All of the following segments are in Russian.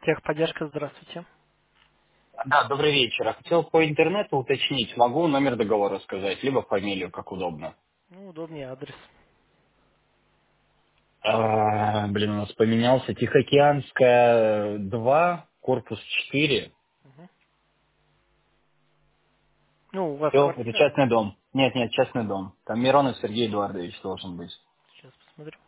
Техподдержка, здравствуйте. Да, добрый вечер. Хотел по интернету уточнить, могу номер договора сказать, либо фамилию, как удобно. Ну, удобнее адрес. Блин, у нас поменялся. Тихоокеанская 2, корпус 4. Мгм. Ну, у вас Все, это квартира? частный дом. Нет, нет, частный дом. Там Миронов Сергей Эдуардович должен быть. Сейчас посмотрю.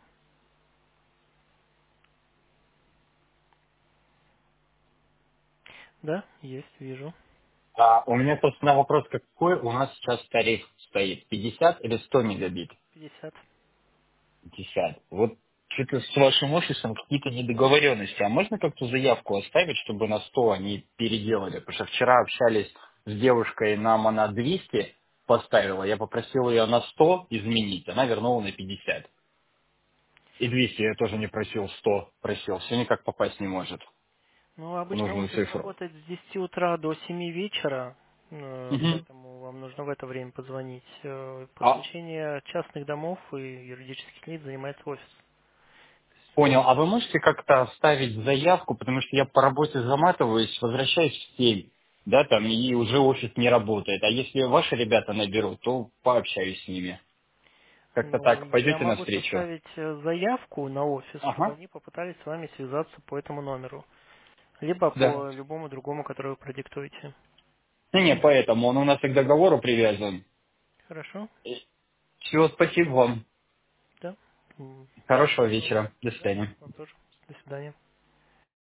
Да, есть, вижу. У меня, собственно, вопрос, какой у нас сейчас тариф стоит? 50 или 100 мегабит? 50. 50. Вот что-то с вашим офисом какие-то недоговоренности. А можно как-то заявку оставить, чтобы на 100 они переделали? Потому что вчера общались с девушкой, нам она 200 поставила. Я попросил ее на 100 изменить. Она вернула на 50. И 200 я тоже не просил, 100 просил. Все никак попасть не может Ну, в обычно нужную офис цифру. работает с 10 утра до 7 вечера, Мгм. поэтому вам нужно в это время позвонить. А, Подключение частных домов и юридических лиц занимается офис. То есть, Понял. А вы можете как-то оставить заявку, потому что я по работе заматываюсь, возвращаюсь в 7, да, там, и уже офис не работает. А если ваши ребята наберут, то пообщаюсь с ними. Как-то ну, так, я пойдете могу навстречу? составить заявку на офис, чтобы Ага. они попытались с вами связаться по этому номеру. Либо Да. по любому другому, который вы продиктуете. Ну, не, поэтому он у нас и к договору привязан. Хорошо? Все, спасибо вам. Да. Хорошего Всего доброго. вечера. До Да, свидания. вам тоже. До свидания.